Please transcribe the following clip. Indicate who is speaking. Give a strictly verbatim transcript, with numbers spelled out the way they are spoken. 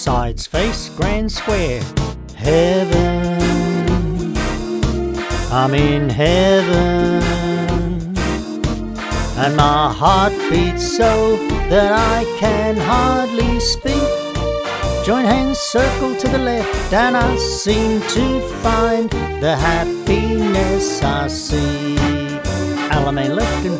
Speaker 1: sides face grand square. Heaven, I'm in heaven, and my heart beats so that I can hardly speak. Join hands, circle to the left, and I seem to find the happiness I seek. Alamein left and